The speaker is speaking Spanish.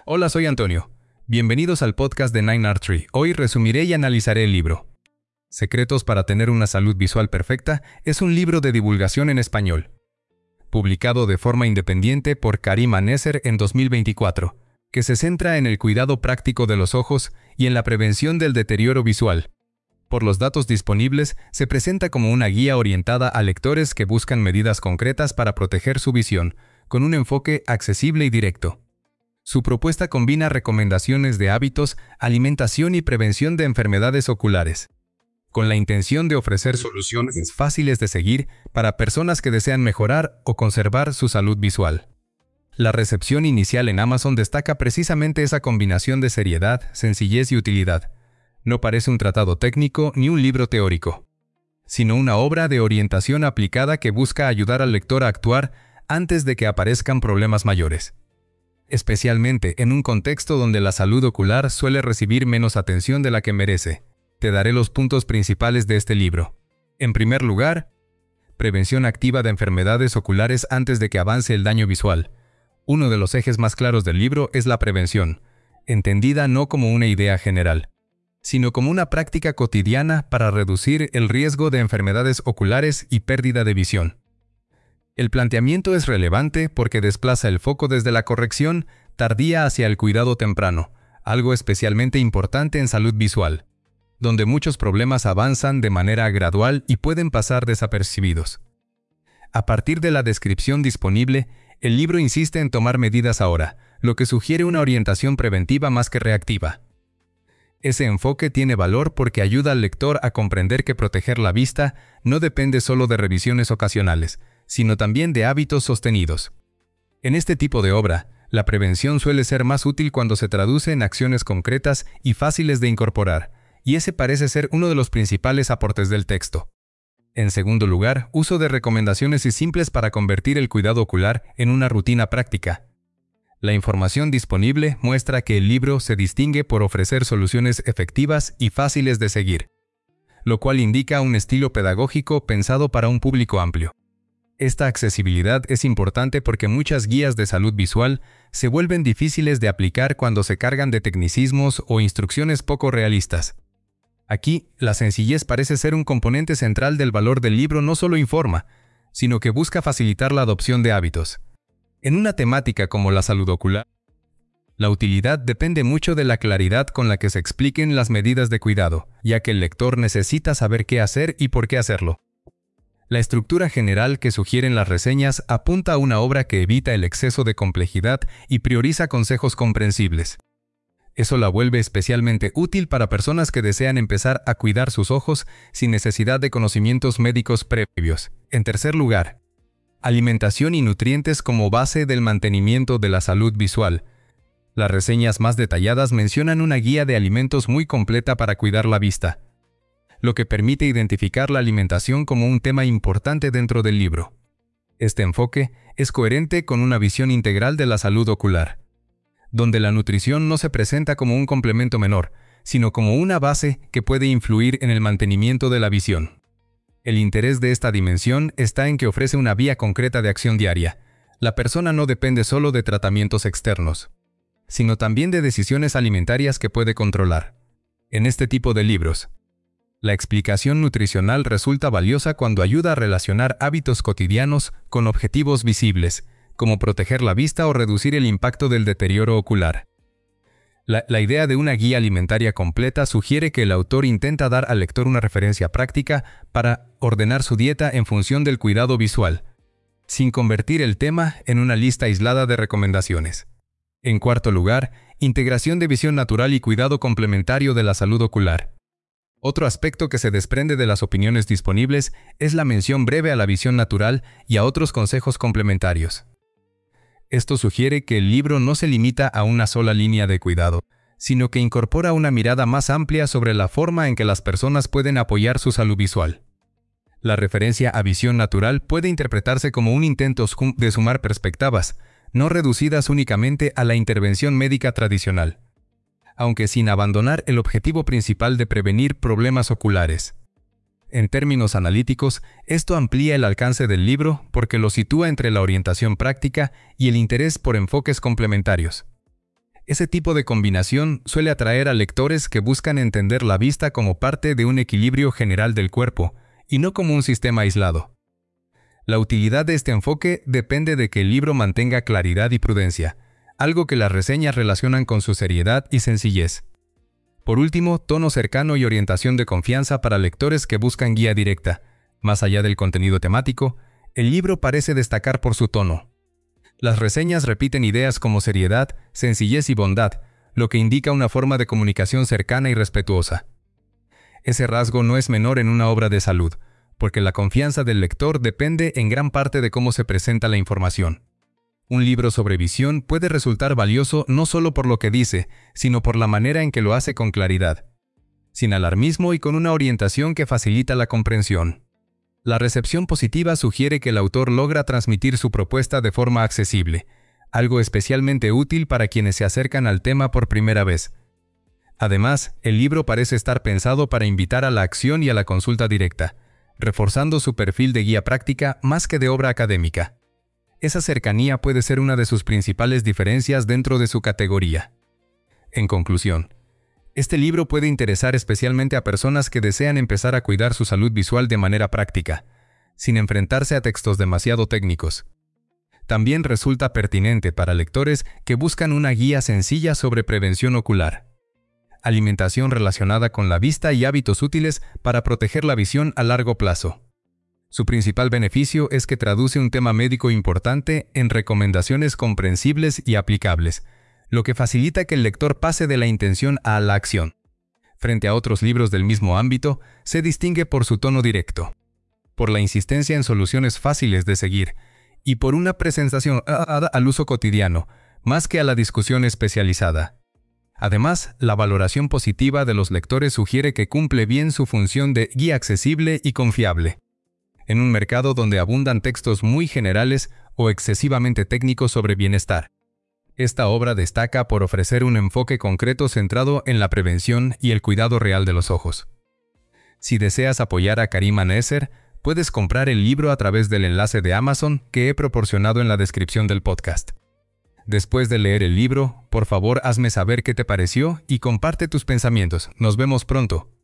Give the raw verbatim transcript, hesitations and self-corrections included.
Hola, soy Antonio. Bienvenidos al podcast de Nine Art Tree. Hoy resumiré y analizaré el libro. Secretos para tener una salud visual perfecta es un libro de divulgación en español, publicado de forma independiente por Karima Nesser en dos mil veinticuatro, que se centra en el cuidado práctico de los ojos y en la prevención del deterioro visual. Por los datos disponibles, se presenta como una guía orientada a lectores que buscan medidas concretas para proteger su visión, con un enfoque accesible y directo. Su propuesta combina recomendaciones de hábitos, alimentación y prevención de enfermedades oculares, con la intención de ofrecer soluciones fáciles de seguir para personas que desean mejorar o conservar su salud visual. La recepción inicial en Amazon destaca precisamente esa combinación de seriedad, sencillez y utilidad. No parece un tratado técnico ni un libro teórico, sino una obra de orientación aplicada que busca ayudar al lector a actuar antes de que aparezcan problemas mayores, especialmente en un contexto donde la salud ocular suele recibir menos atención de la que merece. Te daré los puntos principales de este libro. En primer lugar, prevención activa de enfermedades oculares antes de que avance el daño visual. Uno de los ejes más claros del libro es la prevención, entendida no como una idea general, sino como una práctica cotidiana para reducir el riesgo de enfermedades oculares y pérdida de visión. El planteamiento es relevante porque desplaza el foco desde la corrección tardía hacia el cuidado temprano, algo especialmente importante en salud visual, donde muchos problemas avanzan de manera gradual y pueden pasar desapercibidos. A partir de la descripción disponible, el libro insiste en tomar medidas ahora, lo que sugiere una orientación preventiva más que reactiva. Ese enfoque tiene valor porque ayuda al lector a comprender que proteger la vista no depende solo de revisiones ocasionales, sino también de hábitos sostenidos. En este tipo de obra, la prevención suele ser más útil cuando se traduce en acciones concretas y fáciles de incorporar, y ese parece ser uno de los principales aportes del texto. En segundo lugar, uso de recomendaciones y simples para convertir el cuidado ocular en una rutina práctica. La información disponible muestra que el libro se distingue por ofrecer soluciones efectivas y fáciles de seguir, lo cual indica un estilo pedagógico pensado para un público amplio. Esta accesibilidad es importante porque muchas guías de salud visual se vuelven difíciles de aplicar cuando se cargan de tecnicismos o instrucciones poco realistas. Aquí, la sencillez parece ser un componente central del valor del libro. No solo informa, sino que busca facilitar la adopción de hábitos. En una temática como la salud ocular, la utilidad depende mucho de la claridad con la que se expliquen las medidas de cuidado, ya que el lector necesita saber qué hacer y por qué hacerlo. La estructura general que sugieren las reseñas apunta a una obra que evita el exceso de complejidad y prioriza consejos comprensibles. Eso la vuelve especialmente útil para personas que desean empezar a cuidar sus ojos sin necesidad de conocimientos médicos previos. En tercer lugar, alimentación y nutrientes como base del mantenimiento de la salud visual. Las reseñas más detalladas mencionan una guía de alimentos muy completa para cuidar la vista, lo que permite identificar la alimentación como un tema importante dentro del libro. Este enfoque es coherente con una visión integral de la salud ocular, donde la nutrición no se presenta como un complemento menor, sino como una base que puede influir en el mantenimiento de la visión. El interés de esta dimensión está en que ofrece una vía concreta de acción diaria. La persona no depende solo de tratamientos externos, sino también de decisiones alimentarias que puede controlar. En este tipo de libros, la explicación nutricional resulta valiosa cuando ayuda a relacionar hábitos cotidianos con objetivos visibles, como proteger la vista o reducir el impacto del deterioro ocular. La, la idea de una guía alimentaria completa sugiere que el autor intenta dar al lector una referencia práctica para ordenar su dieta en función del cuidado visual, sin convertir el tema en una lista aislada de recomendaciones. En cuarto lugar, integración de visión natural y cuidado complementario de la salud ocular. Otro aspecto que se desprende de las opiniones disponibles es la mención breve a la visión natural y a otros consejos complementarios. Esto sugiere que el libro no se limita a una sola línea de cuidado, sino que incorpora una mirada más amplia sobre la forma en que las personas pueden apoyar su salud visual. La referencia a visión natural puede interpretarse como un intento de sumar perspectivas, no reducidas únicamente a la intervención médica tradicional, aunque sin abandonar el objetivo principal de prevenir problemas oculares. En términos analíticos, esto amplía el alcance del libro porque lo sitúa entre la orientación práctica y el interés por enfoques complementarios. Ese tipo de combinación suele atraer a lectores que buscan entender la vista como parte de un equilibrio general del cuerpo, y no como un sistema aislado. La utilidad de este enfoque depende de que el libro mantenga claridad y prudencia, algo que las reseñas relacionan con su seriedad y sencillez. Por último, tono cercano y orientación de confianza para lectores que buscan guía directa. Más allá del contenido temático, el libro parece destacar por su tono. Las reseñas repiten ideas como seriedad, sencillez y bondad, lo que indica una forma de comunicación cercana y respetuosa. Ese rasgo no es menor en una obra de salud, porque la confianza del lector depende en gran parte de cómo se presenta la información. Un libro sobre visión puede resultar valioso no solo por lo que dice, sino por la manera en que lo hace con claridad, sin alarmismo y con una orientación que facilita la comprensión. La recepción positiva sugiere que el autor logra transmitir su propuesta de forma accesible, algo especialmente útil para quienes se acercan al tema por primera vez. Además, el libro parece estar pensado para invitar a la acción y a la consulta directa, reforzando su perfil de guía práctica más que de obra académica. Esa cercanía puede ser una de sus principales diferencias dentro de su categoría. En conclusión, este libro puede interesar especialmente a personas que desean empezar a cuidar su salud visual de manera práctica, sin enfrentarse a textos demasiado técnicos. También resulta pertinente para lectores que buscan una guía sencilla sobre prevención ocular, alimentación relacionada con la vista y hábitos útiles para proteger la visión a largo plazo. Su principal beneficio es que traduce un tema médico importante en recomendaciones comprensibles y aplicables, lo que facilita que el lector pase de la intención a la acción. Frente a otros libros del mismo ámbito, se distingue por su tono directo, por la insistencia en soluciones fáciles de seguir y por una presentación al uso cotidiano, más que a la discusión especializada. Además, la valoración positiva de los lectores sugiere que cumple bien su función de guía accesible y confiable. En un mercado donde abundan textos muy generales o excesivamente técnicos sobre bienestar, esta obra destaca por ofrecer un enfoque concreto centrado en la prevención y el cuidado real de los ojos. Si deseas apoyar a Karima Neser, puedes comprar el libro a través del enlace de Amazon que he proporcionado en la descripción del podcast. Después de leer el libro, por favor hazme saber qué te pareció y comparte tus pensamientos. Nos vemos pronto.